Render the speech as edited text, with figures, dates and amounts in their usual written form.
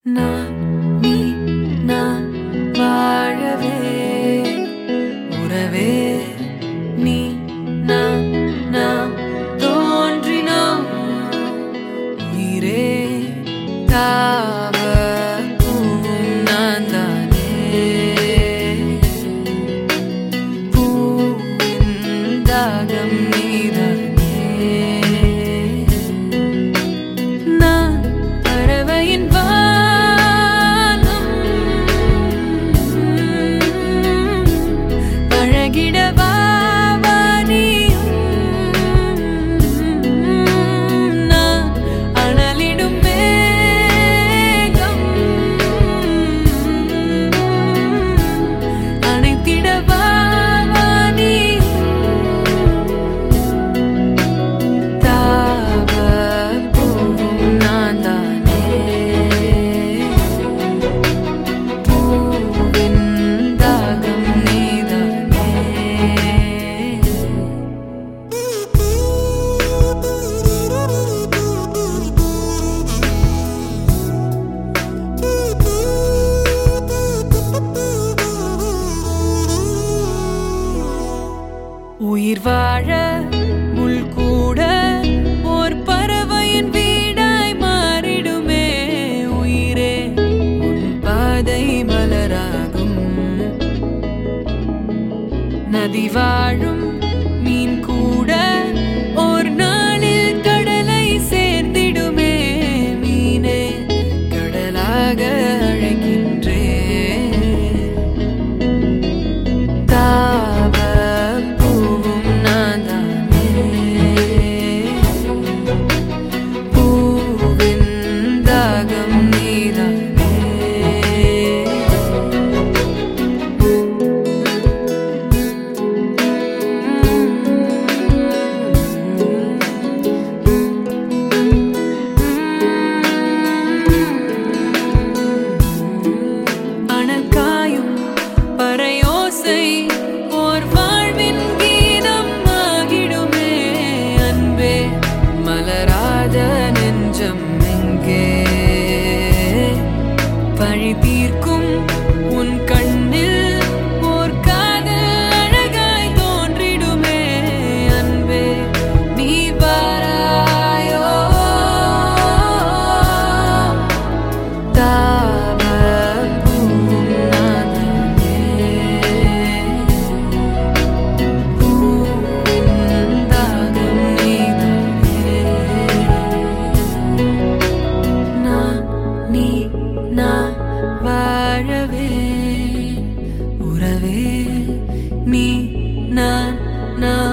நான் நீ நான் வாழவே உறவே நீ நான் நாம் தோன்றினோம் உயிரே தாவ பூவும் நான் தானே பூவின் தாகம் நீதானே நான் பறவையின் உயிர் வாழ முள் கூட ஓர் பறவையின் வீடாய் மாறிடுமே உயிரே உன் பாதை மலராகும் நதி வாழும் மீன் கூட ஓர் நாளில் கடலை சேர்ந்திடுமே மீனே கடலாக அழைக்கின்றே பழி தீர்க்கும் உன் கண்ணில் ஓர் காதல் அழகாய் தோன்றிடுமே அன்பே நீ வாராயோ தாவ பூவும் நான் தானே பூவின் தாகம் நீதானே நான் நீ நான் வாழவே உறவே நீ நான்